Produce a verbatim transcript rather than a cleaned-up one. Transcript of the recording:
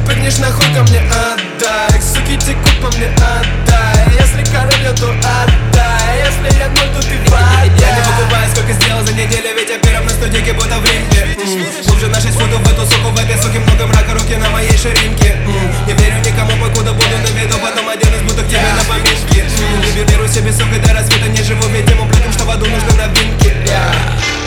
прыгнешь нахуй ко мне, отдай. Суки текут по мне, отдай. Если король, то отдай. Если я ноль, то ты вода. Я не покупаю, сколько сделал за неделю, ведь я первым на студийке, будто в Риме. Глубже на шесть футов в эту суку, в этой суке много мрака, руки на моей ширинке. Не верю никому, покуда буду на виду, потом один из будто к тебе на поминки. Не беру себе сок и до рассвета не живу, ведь ему платим, что в аду нужны новинки.